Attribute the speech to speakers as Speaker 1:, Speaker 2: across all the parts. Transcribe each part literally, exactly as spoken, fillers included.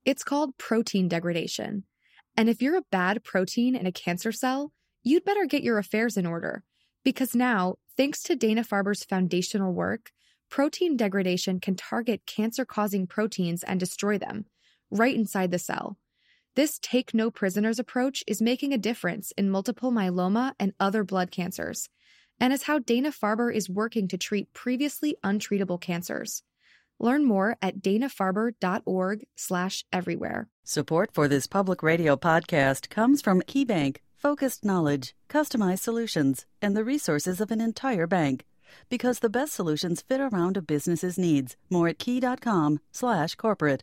Speaker 1: It's called protein degradation. And if you're a bad protein in a cancer cell, you'd better get your affairs in order. Because now, thanks to Dana-Farber's foundational work, protein degradation can target cancer-causing proteins and destroy them, right inside the cell. This take-no-prisoners approach is making a difference in multiple myeloma and other blood cancers, and is how Dana-Farber is working to treat previously untreatable cancers. Learn more at dana-farber.org slash everywhere.
Speaker 2: Support for this public radio podcast comes from KeyBank. Focused knowledge, customized solutions, and the resources of an entire bank. Because the best solutions fit around a business's needs. More at key.com slash corporate.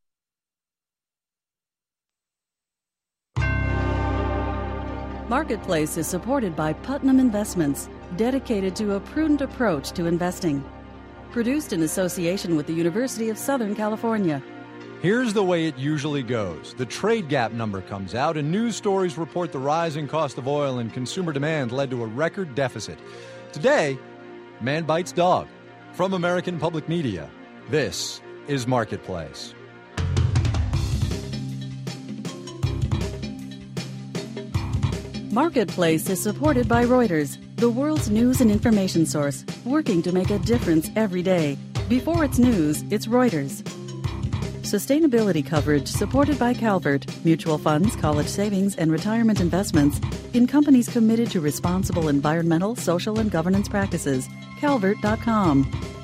Speaker 2: Marketplace is supported by Putnam Investments, dedicated to a prudent approach to investing. Produced in association with the University of Southern California.
Speaker 3: Here's the way it usually goes. The trade gap number comes out, and news stories report the rising cost of oil and consumer demand led to a record deficit. Today, man bites dog. From American Public Media, this is Marketplace.
Speaker 2: Marketplace is supported by Reuters, the world's news and information source, working to make a difference every day. Before it's news, it's Reuters. Sustainability coverage supported by Calvert, mutual funds, college savings, and retirement investments in companies committed to responsible environmental, social, and governance practices. calvert dot com.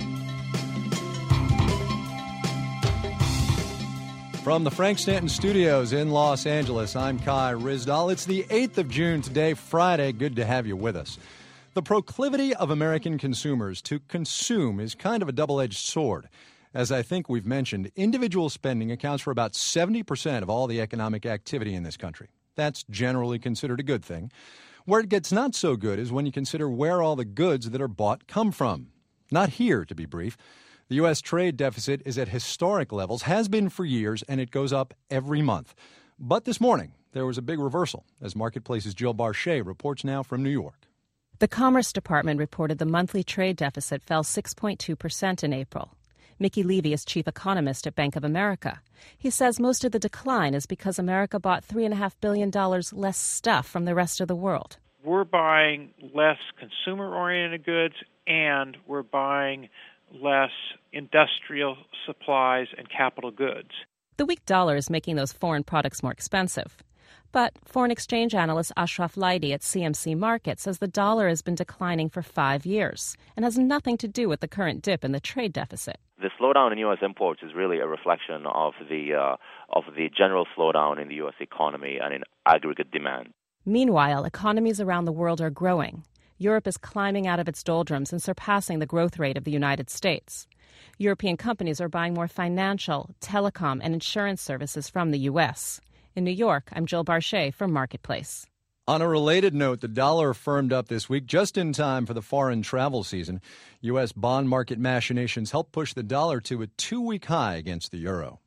Speaker 3: From the Frank Stanton Studios in Los Angeles, I'm Kai Ryssdal. It's the eighth of June today, Friday. Good to have you with us. The proclivity of American consumers to consume is kind of a double-edged sword. As I think we've mentioned, individual spending accounts for about seventy percent of all the economic activity in this country. That's generally considered a good thing. Where it gets not so good is when you consider where all the goods that are bought come from. Not here, to be brief. The U S trade deficit is at historic levels, has been for years, and it goes up every month. But this morning, there was a big reversal, as Marketplace's Jill Barchet reports now from New York.
Speaker 4: The Commerce Department reported the monthly trade deficit fell six point two percent in April. Mickey Levy is chief economist at Bank of America. He says most of the decline is because America bought three point five billion dollars less stuff from the rest of the world.
Speaker 5: We're buying less consumer-oriented goods, and we're buying less industrial supplies and capital goods.
Speaker 4: The weak dollar is making those foreign products more expensive. But foreign exchange analyst Ashraf Laidi at C M C Market says the dollar has been declining for five years and has nothing to do with the current dip in the trade deficit.
Speaker 6: The slowdown in U S imports is really a reflection of the uh, of the general slowdown in the U S economy and in aggregate demand.
Speaker 4: Meanwhile, economies around the world are growing. Europe is climbing out of its doldrums and surpassing the growth rate of the United States. European companies are buying more financial, telecom, and insurance services from the U S. In New York, I'm Jill Barchet for Marketplace.
Speaker 3: On a related note, the dollar firmed up this week just in time for the foreign travel season. U S bond market machinations helped push the dollar to a two-week high against the euro.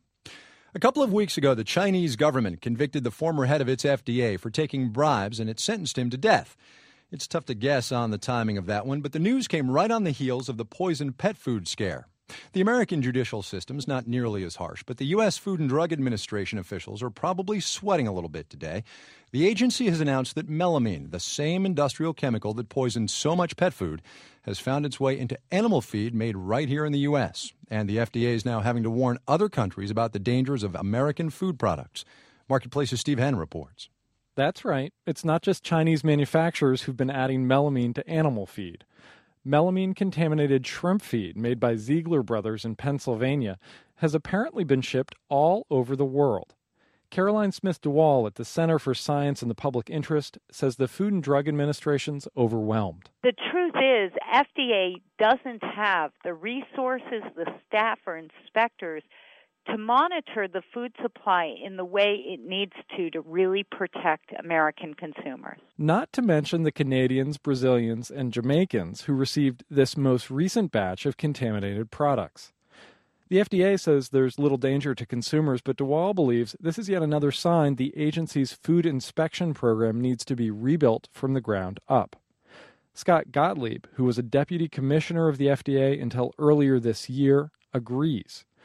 Speaker 3: A couple of weeks ago, the Chinese government convicted the former head of its F D A for taking bribes, and it sentenced him to death. It's tough to guess on the timing of that one, but the news came right on the heels of the poisoned pet food scare. The American judicial system's not nearly as harsh, but the U S Food and Drug Administration officials are probably sweating a little bit today. The agency has announced that melamine, the same industrial chemical that poisoned so much pet food, has found its way into animal feed made right here in the U S. And the F D A is now having to warn other countries about the dangers of American food products. Marketplace's Steve Henn reports.
Speaker 7: That's right. It's not just Chinese manufacturers who've been adding melamine to animal feed. Melamine-contaminated shrimp feed made by Ziegler Brothers in Pennsylvania has apparently been shipped all over the world. Caroline Smith-DeWall at the Center for Science and the Public Interest says the Food and Drug Administration's overwhelmed.
Speaker 8: The truth is, F D A doesn't have the resources, the staff, or inspectors to monitor the food supply in the way it needs to to really protect American consumers.
Speaker 7: Not to mention the Canadians, Brazilians, and Jamaicans who received this most recent batch of contaminated products. The F D A says there's little danger to consumers, but DeWall believes this is yet another sign the agency's food inspection program needs to be rebuilt from the ground up. Scott Gottlieb, who was a deputy commissioner of the F D A until earlier this year, agrees.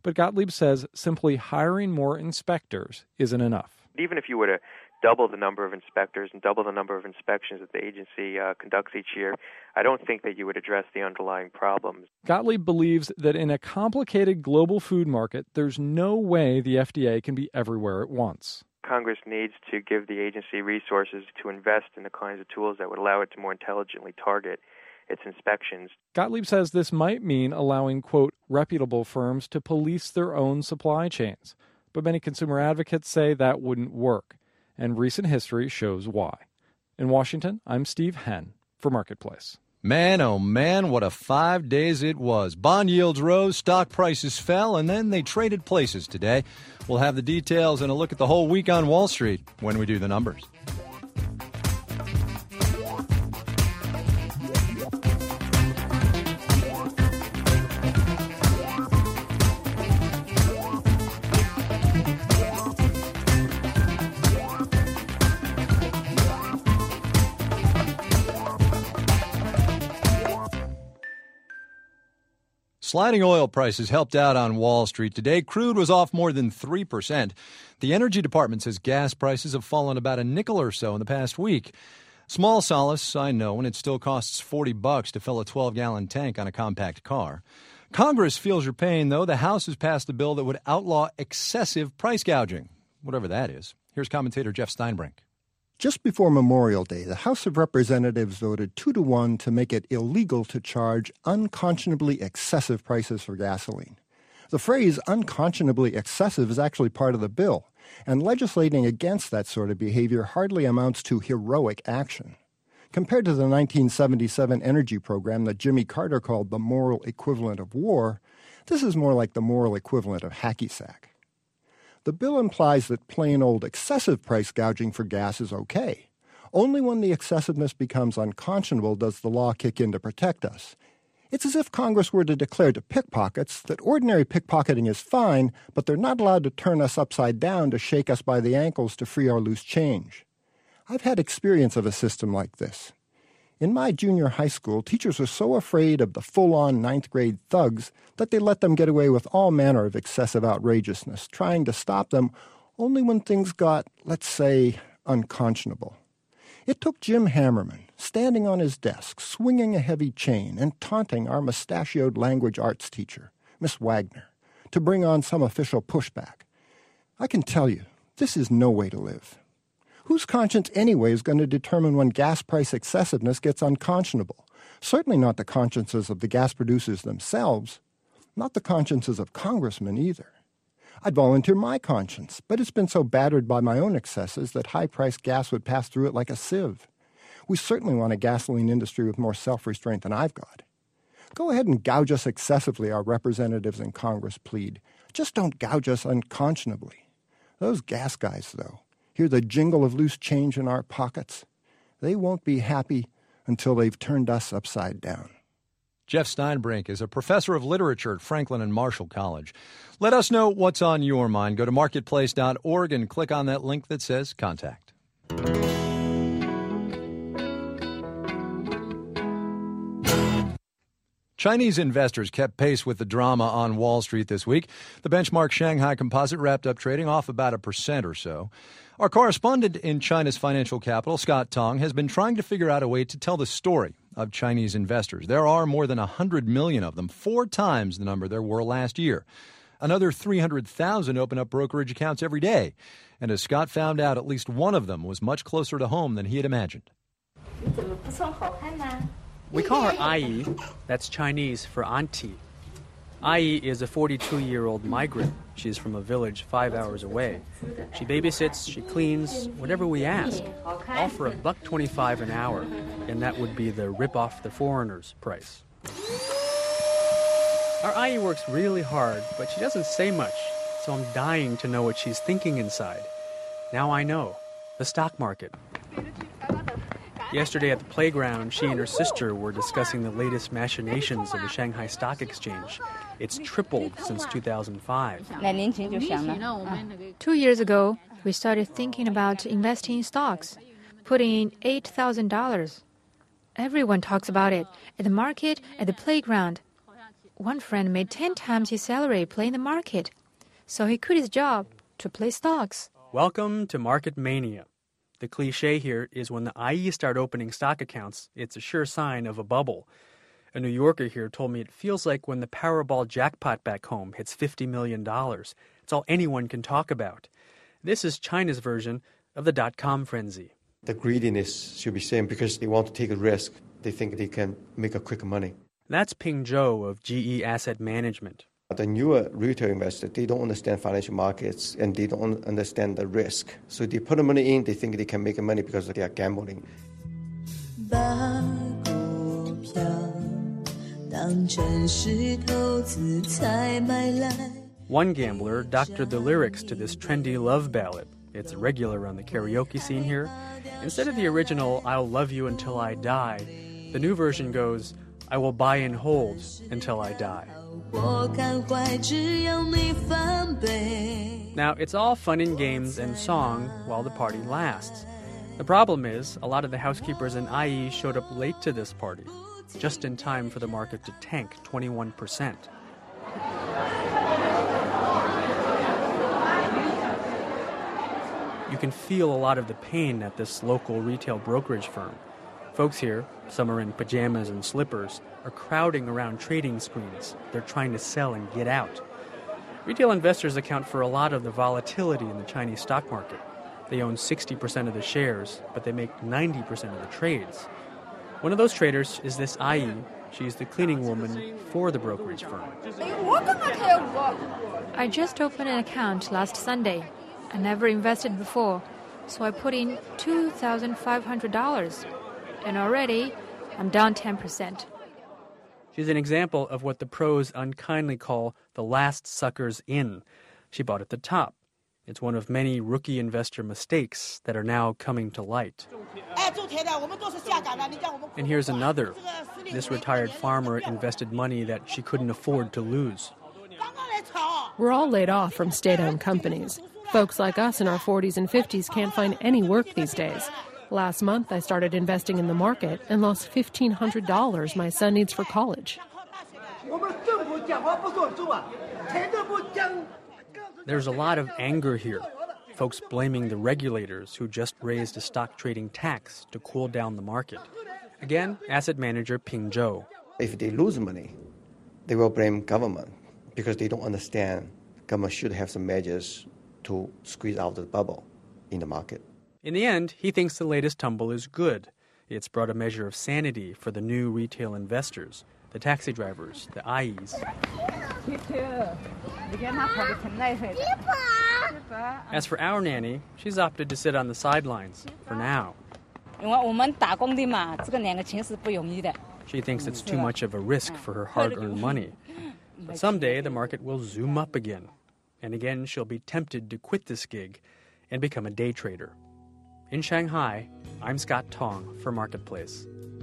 Speaker 7: But Gottlieb says simply hiring more inspectors isn't enough.
Speaker 9: Even if you were to double the number of inspectors and double the number of inspections that the agency uh, conducts each year, I don't think that you would address the underlying problems.
Speaker 7: Gottlieb believes that in a complicated global food market, there's no way the F D A can be everywhere at once.
Speaker 9: Congress needs to give the agency resources to invest in the kinds of tools that would allow it to more intelligently target its inspections.
Speaker 7: Gottlieb says this might mean allowing, quote, reputable firms to police their own supply chains. But many consumer advocates say that wouldn't work. And recent history shows why. In Washington, I'm Steve Henn for Marketplace.
Speaker 3: Man, oh man, what a five days it was. Bond yields rose, stock prices fell, and then they traded places today. We'll have the details and a look at the whole week on Wall Street when we do the numbers. Sliding oil prices helped out on Wall Street today. Crude was off more than three percent. The Energy Department says gas prices have fallen about a nickel or so in the past week. Small solace, I know, when it still costs forty bucks to fill a twelve-gallon tank on a compact car. Congress feels your pain, though. The House has passed a bill that would outlaw excessive price gouging, whatever that is. Here's commentator Jeff Steinbrink.
Speaker 10: Just before Memorial Day, the House of Representatives voted two to one to make it illegal to charge unconscionably excessive prices for gasoline. The phrase unconscionably excessive is actually part of the bill, and legislating against that sort of behavior hardly amounts to heroic action. Compared to the nineteen seventy-seven energy program that Jimmy Carter called the moral equivalent of war, this is more like the moral equivalent of hacky sack. The bill implies that plain old excessive price gouging for gas is okay. Only when the excessiveness becomes unconscionable does the law kick in to protect us. It's as if Congress were to declare to pickpockets that ordinary pickpocketing is fine, but they're not allowed to turn us upside down to shake us by the ankles to free our loose change. I've had experience of a system like this. In my junior high school, teachers were so afraid of the full-on ninth-grade thugs that they let them get away with all manner of excessive outrageousness, trying to stop them only when things got, let's say, unconscionable. It took Jim Hammerman, standing on his desk, swinging a heavy chain, and taunting our mustachioed language arts teacher, Miss Wagner, to bring on some official pushback. I can tell you, this is no way to live. Whose conscience anyway is going to determine when gas price excessiveness gets unconscionable? Certainly not the consciences of the gas producers themselves, not the consciences of congressmen either. I'd volunteer my conscience, but it's been so battered by my own excesses that high-priced gas would pass through it like a sieve. We certainly want a gasoline industry with more self-restraint than I've got. Go ahead and gouge us excessively, our representatives in Congress plead. Just don't gouge us unconscionably. Those gas guys, though, hear the jingle of loose change in our pockets. They won't be happy until they've turned us upside down.
Speaker 3: Jeff Steinbrink is a professor of literature at Franklin and Marshall College. Let us know what's on your mind. Go to marketplace dot org and click on that link that says Contact. Chinese investors kept pace with the drama on Wall Street this week. The benchmark Shanghai Composite wrapped up trading off about a percent or so. Our correspondent in China's financial capital, Scott Tong, has been trying to figure out a way to tell the story of Chinese investors. There are more than one hundred million of them, four times the number there were last year. Another three hundred thousand open up brokerage accounts every day. And as Scott found out, at least one of them was much closer to home than he had imagined.
Speaker 11: We call her Ai. That's Chinese for auntie. Ai is a forty-two-year-old migrant. She's from a village five hours away. She babysits, she cleans, whatever we ask. All for a buck twenty-five an hour, and that would be the rip-off the foreigners price. Our Ai works really hard, but she doesn't say much, so I'm dying to know what she's thinking inside. Now I know. The stock market. Yesterday at the playground, she and her sister were discussing the latest machinations of the Shanghai Stock Exchange. It's tripled since two thousand five.
Speaker 12: Two years ago, we started thinking about investing in stocks, putting in eight thousand dollars. Everyone talks about it, at the market, at the playground. one friend made ten times his salary playing the market, so he quit his job to play stocks.
Speaker 11: Welcome to Market Mania. The cliche here is when the I E start opening stock accounts, it's a sure sign of a bubble. A New Yorker here told me it feels like when the Powerball jackpot back home hits fifty million dollars. It's all anyone can talk about. This is China's version of the dot-com frenzy.
Speaker 13: The greediness should be same because they want to take a risk. They think they can make a quick money.
Speaker 11: That's Ping Zhou of G E Asset Management.
Speaker 13: The newer retail investors, they don't understand financial markets and they don't understand the risk. So they put the money in, they think they can make money because they are gambling.
Speaker 11: One gambler doctored the lyrics to this trendy love ballad. It's regular on the karaoke scene here. Instead of the original, I'll love you until I die, the new version goes, I will buy and hold until I die. Now, it's all fun and games and song while the party lasts. The problem is, a lot of the housekeepers in I E showed up late to this party, just in time for the market to tank twenty-one percent. You can feel a lot of the pain at this local retail brokerage firm. Folks here, some are in pajamas and slippers, are crowding around trading screens. They're trying to sell and get out. Retail investors account for a lot of the volatility in the Chinese stock market. They own sixty percent of the shares, but they make ninety percent of the trades. One of those traders is this I E. She's the cleaning woman for the brokerage firm.
Speaker 12: I just opened an account last Sunday. I never invested before, so I put in two thousand five hundred dollars. And already, I'm down ten percent.
Speaker 11: She's an example of what the pros unkindly call the last suckers in. She bought at the top. It's one of many rookie investor mistakes that are now coming to light. And here's another. This retired farmer invested money that she couldn't afford to lose.
Speaker 14: We're all laid off from state-owned companies. Folks like us in our forties and fifties can't find any work these days. Last month, I started investing in the market and lost fifteen hundred dollars my son needs for college.
Speaker 11: There's a lot of anger here. Folks blaming the regulators who just raised a stock trading tax to cool down the market. Again, asset manager Ping Zhou.
Speaker 13: If they lose money, they will blame government because they don't understand government should have some measures to squeeze out the bubble in the market.
Speaker 11: In the end, he thinks the latest tumble is good. It's brought a measure of sanity for the new retail investors, the taxi drivers, the I Es. As for our nanny, she's opted to sit on the sidelines for now. She thinks it's too much of a risk for her hard-earned money. But someday the market will zoom up again. And again, she'll be tempted to quit this gig and become a day trader. In Shanghai, I'm Scott Tong for Marketplace.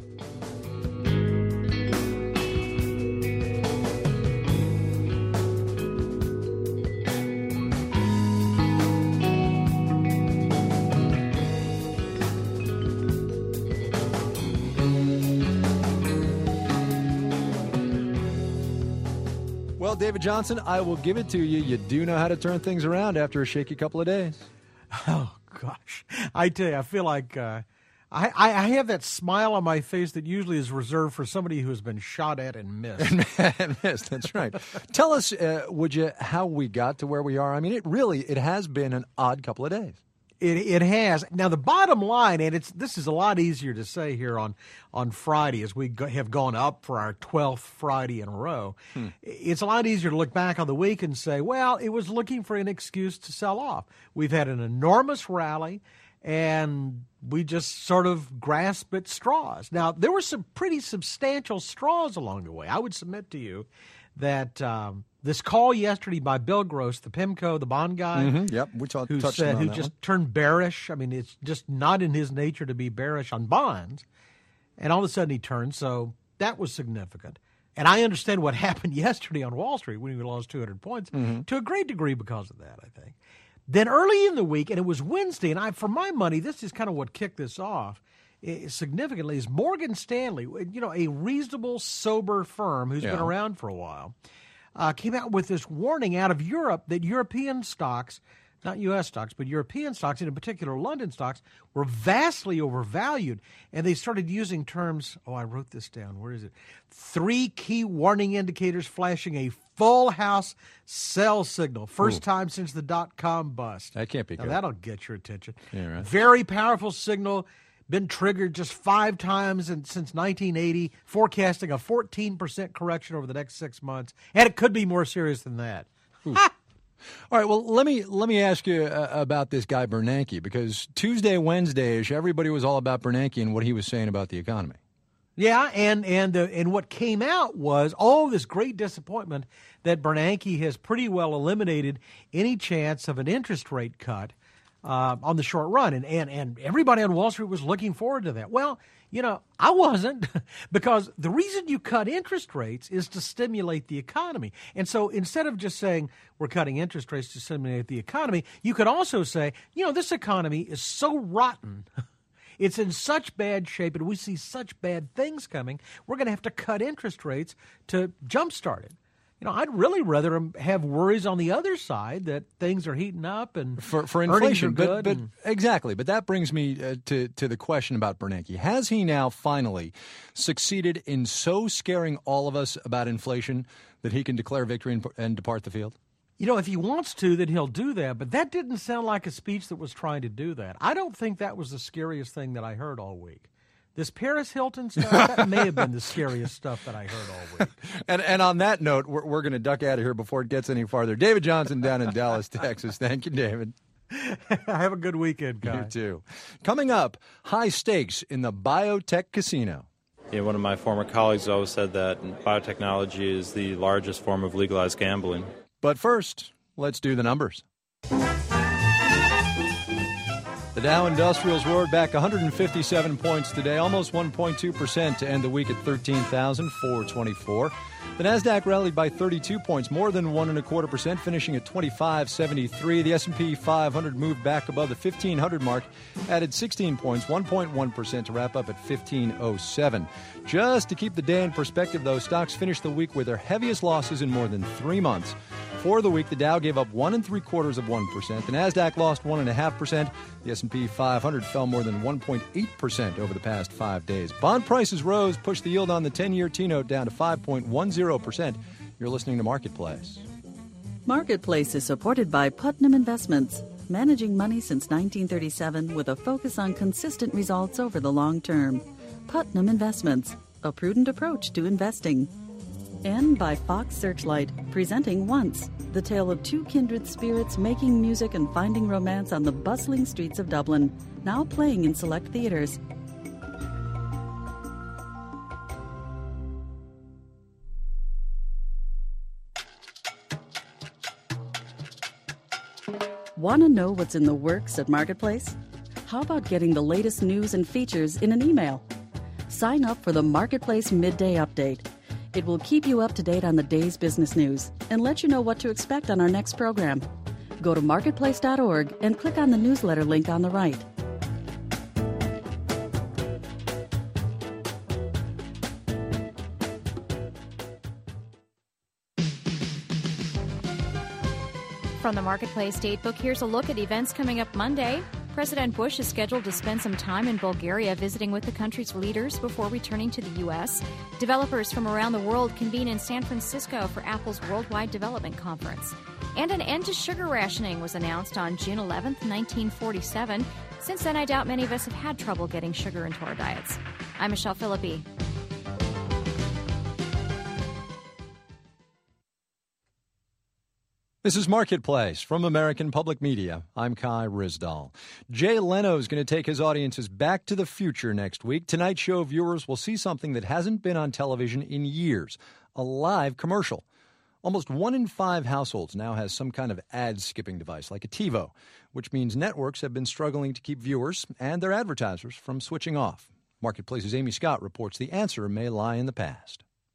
Speaker 3: Well, David Johnson, I will give it to you. You do know how to turn things around after a shaky couple of days.
Speaker 15: Oh, gosh. I tell you, I feel like uh, I, I have that smile on my face that usually is reserved for somebody who has been shot at and missed.
Speaker 3: and missed, that's right. Tell us, uh, would you, how we got to where we are? I mean, it really, it has been an odd couple of days.
Speaker 15: It it has. Now, the bottom line, and it's this is a lot easier to say here on, on Friday as we go, have gone up for our twelfth Friday in a row. Hmm. It's a lot easier to look back on the week and say, well, it was looking for an excuse to sell off. We've had an enormous rally, and we just sort of grasp at straws. Now, there were some pretty substantial straws along the way. I would submit to you that um, this call yesterday by Bill Gross, the PIMCO, the bond guy,
Speaker 3: mm-hmm. yep, we talked,
Speaker 15: who
Speaker 3: touched
Speaker 15: said,
Speaker 3: on
Speaker 15: who
Speaker 3: that
Speaker 15: just
Speaker 3: one.
Speaker 15: turned bearish. I mean, it's just not in his nature to be bearish on bonds. And all of a sudden he turned, so that was significant. And I understand what happened yesterday on Wall Street when we lost two hundred points mm-hmm. to a great degree because of that, I think. Then early in the week, and it was Wednesday, and I, for my money, this is kind of what kicked this off, significantly is Morgan Stanley, you know, a reasonable, sober firm who's
Speaker 3: Yeah.
Speaker 15: been around for a while, uh, came out with this warning out of Europe that European stocks, not U S stocks, but European stocks, and in particular London stocks, were vastly overvalued. And they started using terms, oh, I wrote this down. Where is it? Three key warning indicators flashing a full house sell signal. First
Speaker 3: Ooh.
Speaker 15: time since the dot-com bust.
Speaker 3: That can't be
Speaker 15: now,
Speaker 3: good.
Speaker 15: that'll get your attention.
Speaker 3: Yeah, right.
Speaker 15: Very powerful signal, been triggered just five times in, since nineteen eighty, forecasting a fourteen percent correction over the next six months. And it could be more serious than that.
Speaker 3: All right, well, let me let me ask you uh, about this guy Bernanke, because Tuesday, Wednesday-ish, everybody was all about Bernanke and what he was saying about the economy.
Speaker 15: Yeah, and and uh, and what came out was all this great disappointment that Bernanke has pretty well eliminated any chance of an interest rate cut uh, on the short run, and, and and everybody on Wall Street was looking forward to that. Well, you know, I wasn't, because the reason you cut interest rates is to stimulate the economy. And so instead of just saying we're cutting interest rates to stimulate the economy, you could also say, you know, this economy is so rotten. It's in such bad shape, and we see such bad things coming, we're going to have to cut interest rates to jumpstart it. You know, I'd really rather have worries on the other side that things are heating up and
Speaker 3: for for
Speaker 15: earnings
Speaker 3: inflation.
Speaker 15: are
Speaker 3: But,
Speaker 15: good
Speaker 3: but
Speaker 15: and-
Speaker 3: exactly. But that brings me uh, to to the question about Bernanke. Has he now finally succeeded in so scaring all of us about inflation that he can declare victory and, and depart the field?
Speaker 15: You know, if he wants to, then he'll do that. But that didn't sound like a speech that was trying to do that. I don't think that was the scariest thing that I heard all week. This Paris Hilton stuff, that may have been the scariest stuff that I heard all week.
Speaker 3: And and on that note, we're, we're going to duck out of here before it gets any farther. David Johnson down in Dallas, Texas. Thank you, David.
Speaker 15: Have a good weekend, guys.
Speaker 3: You too. Coming up, high stakes in the biotech casino.
Speaker 16: Yeah, one of my former colleagues always said that biotechnology is the largest form of legalized gambling.
Speaker 3: But first, let's do the numbers. The Dow Industrials roared back one hundred fifty-seven points today, almost one point two percent to end the week at thirteen thousand four hundred twenty-four. The Nasdaq rallied by thirty-two points, more than one and a quarter percent, finishing at twenty-five seventy-three. The S and P five hundred moved back above the fifteen hundred mark, added sixteen points, one point one percent to wrap up at fifteen oh seven. Just to keep the day in perspective, though, stocks finished the week with their heaviest losses in more than three months. For the week, the Dow gave up one and three quarters of one percent. The Nasdaq lost one and a half percent. The S and P five hundred fell more than one point eight percent over the past five days. Bond prices rose, pushed the yield on the ten-year T-note down to five point one zero percent. You're listening to Marketplace.
Speaker 2: Marketplace is supported by Putnam Investments, managing money since nineteen thirty-seven with a focus on consistent results over the long term. Putnam Investments, a prudent approach to investing. And by Fox Searchlight, presenting Once, the tale of two kindred spirits making music and finding romance on the bustling streets of Dublin, now playing in select theaters. Want to know what's in the works at Marketplace? How about getting the latest news and features in an email? Sign up for the Marketplace Midday Update. It will keep you up to date on the day's business news and let you know what to expect on our next program. Go to marketplace dot org and click on the newsletter link on the right.
Speaker 17: From the Marketplace Datebook, here's a look at events coming up Monday. President Bush is scheduled to spend some time in Bulgaria visiting with the country's leaders before returning to the U S. Developers from around the world convene in San Francisco for Apple's Worldwide Development Conference. And an end to sugar rationing was announced on June eleventh, nineteen forty-seven. Since then, I doubt many of us have had trouble getting sugar into our diets. I'm Michelle Philippi.
Speaker 3: This is Marketplace from American Public Media. I'm Kai Ryssdal. Jay Leno is going to take his audiences back to the future next week. Tonight's show viewers will see something that hasn't been on television in years, a live commercial. Almost one in five households now has some kind of ad-skipping device, like a TiVo, which means networks have been struggling to keep viewers and their advertisers from switching off. Marketplace's Amy Scott reports the answer may lie in the past.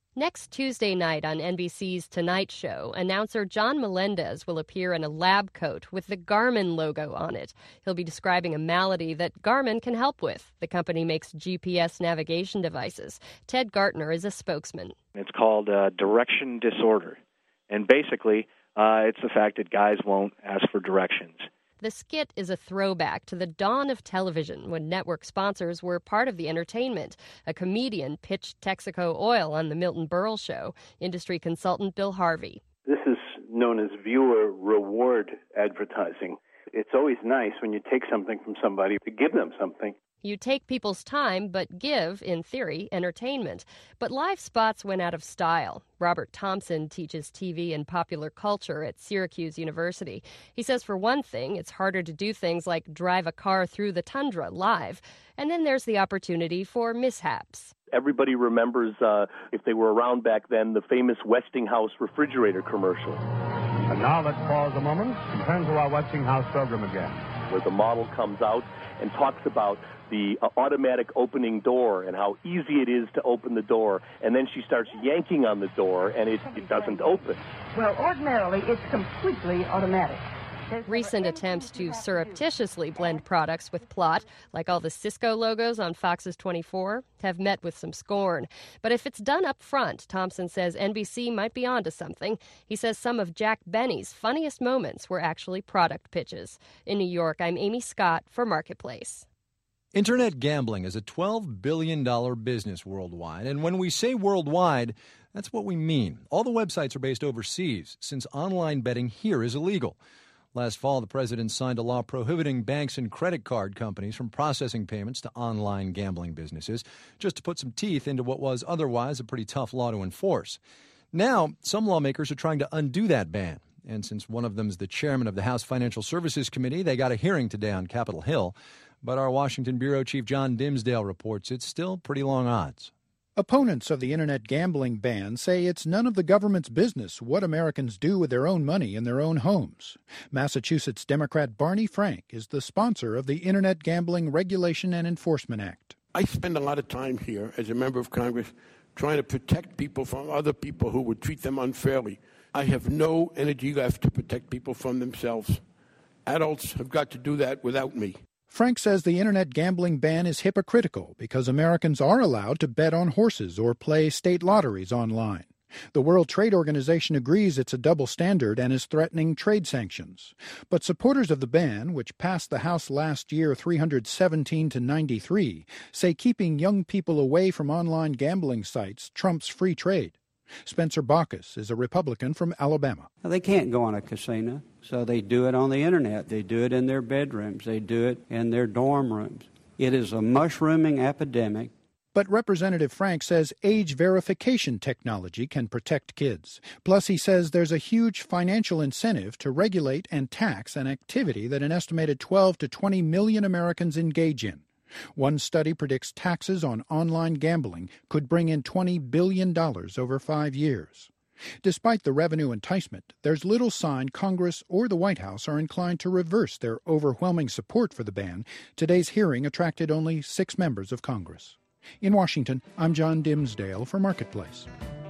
Speaker 18: Next Tuesday night on N B C's Tonight Show, announcer John Melendez will appear in a lab coat with the Garmin logo on it. He'll be describing a malady that Garmin can help with. The company makes G P S navigation devices. Ted Gartner is a spokesman.
Speaker 19: It's called uh, direction disorder. And basically, uh, it's the fact that guys won't ask for directions.
Speaker 18: The skit is a throwback to the dawn of television when network sponsors were part of the entertainment. A comedian pitched Texaco Oil on the Milton Berle Show. Industry consultant Bill Harvey.
Speaker 20: This is known as viewer reward advertising. It's always nice when you take something from somebody to give them something.
Speaker 18: You take people's time, but give, in theory, entertainment. But live spots went out of style. Robert Thompson teaches T V and popular culture at Syracuse University. He says, for one thing, it's harder to do things like drive a car through the tundra live. And then there's the opportunity for mishaps.
Speaker 21: Everybody remembers, uh, if they were around back then, the famous Westinghouse refrigerator commercial.
Speaker 22: And now let's pause a moment and turn to our Westinghouse program again.
Speaker 21: Where the model comes out and talks about the uh, automatic opening door and how easy it is to open the door. And then she starts yanking on the door, and it, it doesn't open.
Speaker 23: Well, ordinarily, it's completely automatic.
Speaker 18: Recent attempts to surreptitiously blend products with plot, like all the Cisco logos on Fox's twenty-four, have met with some scorn. But if it's done up front, Thompson says N B C might be onto something. He says some of Jack Benny's funniest moments were actually product pitches. In New York, I'm Amy Scott for Marketplace.
Speaker 3: Internet gambling is a twelve billion dollars business worldwide, and when we say worldwide, that's what we mean. All the websites are based overseas, since online betting here is illegal. Last fall, the president signed a law prohibiting banks and credit card companies from processing payments to online gambling businesses, just to put some teeth into what was otherwise a pretty tough law to enforce. Now, some lawmakers are trying to undo that ban. And since one of them is the chairman of the House Financial Services Committee, they got a hearing today on Capitol Hill. But our Washington bureau chief John Dimsdale reports it's still pretty long odds.
Speaker 24: Opponents of the internet gambling ban say it's none of the government's business what Americans do with their own money in their own homes. Massachusetts Democrat Barney Frank is the sponsor of the Internet Gambling Regulation and Enforcement Act.
Speaker 25: I spend a lot of time here as a member of Congress trying to protect people from other people who would treat them unfairly. I have no energy left to protect people from themselves. Adults have got to do that without me.
Speaker 24: Frank says the internet gambling ban is hypocritical because Americans are allowed to bet on horses or play state lotteries online. The World Trade Organization agrees it's a double standard and is threatening trade sanctions. But supporters of the ban, which passed the House last year three hundred seventeen to ninety-three, say keeping young people away from online gambling sites trumps free trade. Spencer Baucus is a Republican from Alabama.
Speaker 26: They can't go on a casino, so they do it on the internet. They do it in their bedrooms. They do it in their dorm rooms. It is a mushrooming epidemic.
Speaker 24: But Representative Frank says age verification technology can protect kids. Plus, he says there's a huge financial incentive to regulate and tax an activity that an estimated twelve to twenty million Americans engage in. One study predicts taxes on online gambling could bring in twenty billion dollars over five years. Despite the revenue enticement, there's little sign Congress or the White House are inclined to reverse their overwhelming support for the ban. Today's hearing attracted only six members of Congress. In Washington, I'm John Dimsdale for Marketplace.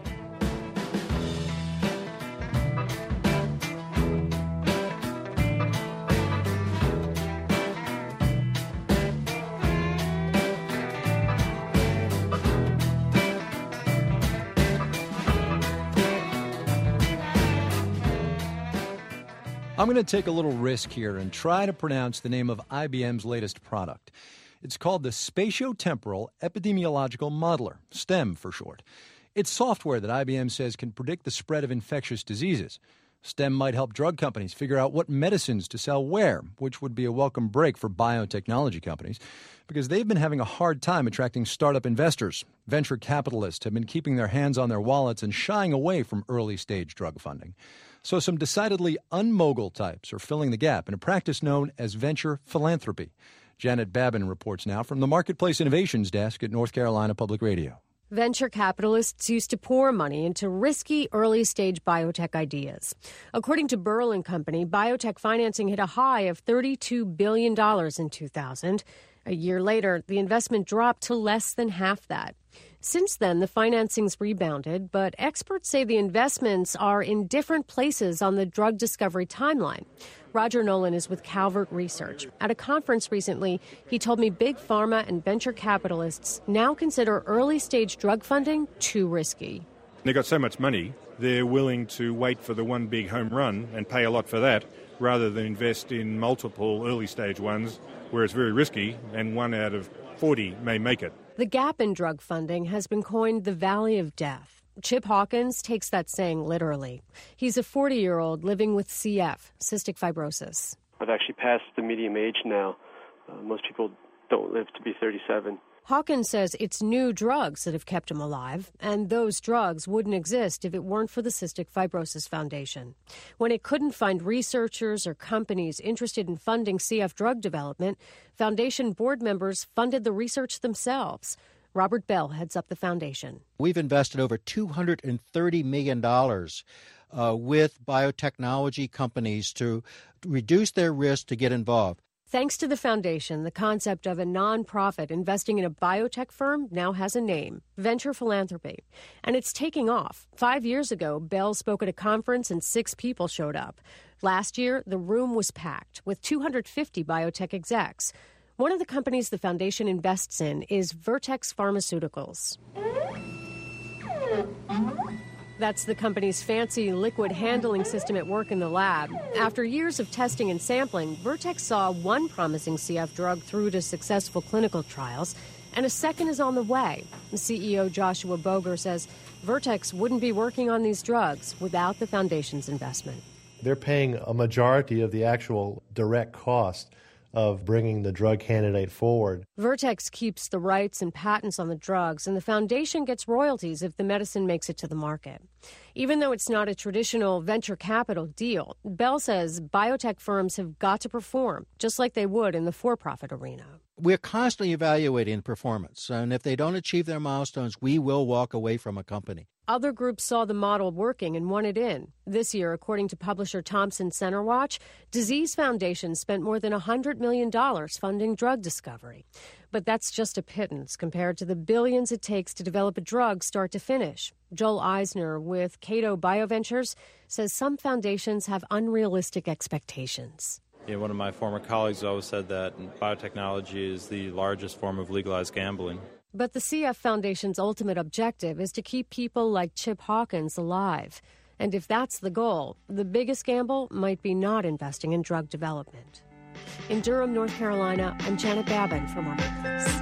Speaker 3: I'm going to take a little risk here and try to pronounce the name of I B M's latest product. It's called the Spatiotemporal Epidemiological Modeler, STEM for short. It's software that I B M says can predict the spread of infectious diseases. STEM might help drug companies figure out what medicines to sell where, which would be a welcome break for biotechnology companies, because they've been having a hard time attracting startup investors. Venture capitalists have been keeping their hands on their wallets and shying away from early-stage drug funding. So some decidedly unmogul types are filling the gap in a practice known as venture philanthropy. Janet Babin reports now from the Marketplace Innovations Desk at North Carolina Public Radio.
Speaker 27: Venture capitalists used to pour money into risky early-stage biotech ideas. According to Burl and Company, biotech financing hit a high of thirty-two billion dollars in two thousand. A year later, the investment dropped to less than half that. Since then, the financing's rebounded, but experts say the investments are in different places on the drug discovery timeline. Roger Nolan is with Calvert Research. At a conference recently, he told me big pharma and venture capitalists now consider early-stage drug funding too risky.
Speaker 1: They've got so much money, they're willing to wait for the one big home run and pay a lot for that rather than invest in multiple early-stage ones where it's very risky and one out of forty may make it.
Speaker 27: The gap in drug funding has been coined the Valley of Death. Chip Hawkins takes that saying literally. He's a forty-year-old living with C F, cystic fibrosis.
Speaker 4: I've actually passed the medium age now. Uh, most people don't live to be thirty-seven.
Speaker 27: Hawkins says it's new drugs that have kept him alive, and those drugs wouldn't exist if it weren't for the Cystic Fibrosis Foundation. When it couldn't find researchers or companies interested in funding C F drug development, foundation board members funded the research themselves. Robert Bell heads up the foundation.
Speaker 24: We've invested over two hundred thirty million dollars uh, with biotechnology companies to reduce their risk to get involved.
Speaker 27: Thanks to the foundation, the concept of a nonprofit investing in a biotech firm now has a name, Venture Philanthropy. And it's taking off. Five years ago, Bell spoke at a conference and six people showed up. Last year, the room was packed with two hundred fifty biotech execs. One of the companies the foundation invests in is Vertex Pharmaceuticals. That's the company's fancy liquid handling system at work in the lab. After years of testing and sampling, Vertex saw one promising C F drug through to successful clinical trials, and a second is on the way. C E O Joshua Boger says Vertex wouldn't be working on these drugs without the foundation's investment.
Speaker 5: They're paying a majority of the actual direct cost of bringing the drug candidate forward.
Speaker 27: Vertex keeps the rights and patents on the drugs, and the foundation gets royalties if the medicine makes it to the market. Even though it's not a traditional venture capital deal, Bell says biotech firms have got to perform, just like they would in the for-profit arena.
Speaker 24: We're constantly evaluating performance, and if they don't achieve their milestones, we will walk away from a company.
Speaker 27: Other groups saw the model working and wanted in. This year, according to publisher Thomson Center Watch, Disease Foundation spent more than one hundred million dollars funding drug discovery. But that's just a pittance compared to the billions it takes to develop a drug start to finish. Joel Eisner with Cato BioVentures says some foundations have unrealistic expectations.
Speaker 16: Yeah, one of my former colleagues always said that biotechnology is the largest form of legalized gambling.
Speaker 27: But the C F Foundation's ultimate objective is to keep people like Chip Hawkins alive. And if that's the goal, the biggest gamble might be not investing in drug development. In Durham, North Carolina, I'm Janet Babin for Marketplace.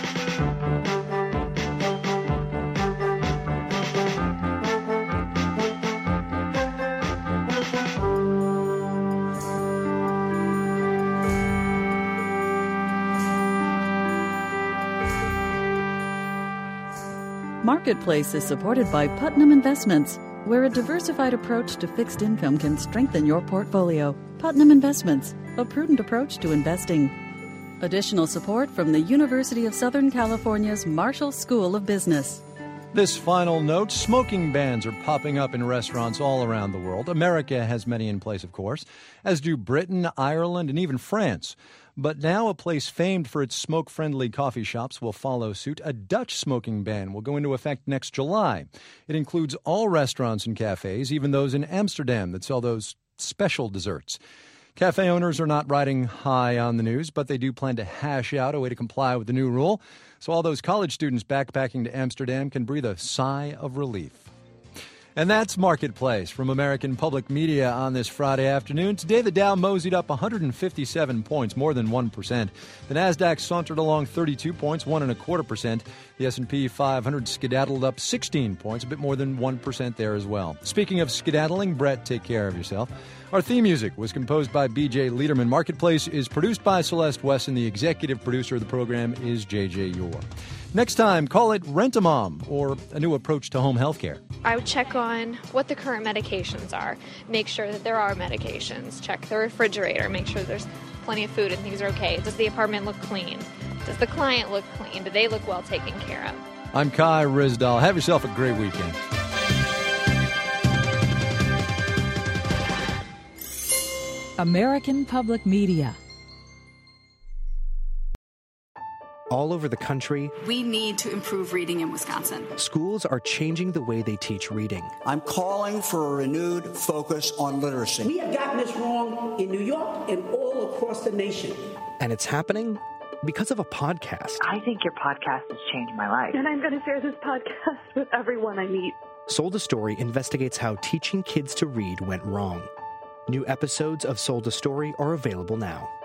Speaker 2: Marketplace is supported by Putnam Investments, where a diversified approach to fixed income can strengthen your portfolio. Putnam Investments, a prudent approach to investing. Additional support from the University of Southern California's Marshall School of Business.
Speaker 3: This final note, smoking bans are popping up in restaurants all around the world. America has many in place, of course, as do Britain, Ireland, and even France. But now a place famed for its smoke-friendly coffee shops will follow suit. A Dutch smoking ban will go into effect next July. It includes all restaurants and cafes, even those in Amsterdam that sell those special desserts. Cafe owners are not riding high on the news, but they do plan to hash out a way to comply with the new rule, so all those college students backpacking to Amsterdam can breathe a sigh of relief. And that's Marketplace from American Public Media on this Friday afternoon. Today, the Dow moseyed up one hundred fifty-seven points, more than one percent. The Nasdaq sauntered along thirty-two points, one and a quarter percent. The S and P five hundred skedaddled up sixteen points, a bit more than one percent there as well. Speaking of skedaddling, Brett, take care of yourself. Our theme music was composed by B J Liederman. Marketplace is produced by Celeste Wesson. The executive producer of the program is J J Yore. Next time, call it Rent-A-Mom, or a new approach to home health care.
Speaker 6: I would check on what the current medications are. Make sure that there are medications. Check the refrigerator. Make sure there's plenty of food and things are okay. Does the apartment look clean? Does the client look clean? Do they look well taken care of?
Speaker 3: I'm Kai Rizdal. Have yourself a great weekend.
Speaker 7: American Public Media. all over the country.
Speaker 8: We need to improve reading in Wisconsin.
Speaker 7: Schools are changing the way they teach reading.
Speaker 9: I'm calling for a renewed focus on literacy.
Speaker 10: We have gotten this wrong in New York and all across the nation.
Speaker 7: And it's happening because of a podcast.
Speaker 12: I think your podcast has changed my life.
Speaker 13: And I'm going to share this podcast with everyone I meet.
Speaker 7: Sold a Story investigates how teaching kids to read went wrong. New episodes of Sold a Story are available now.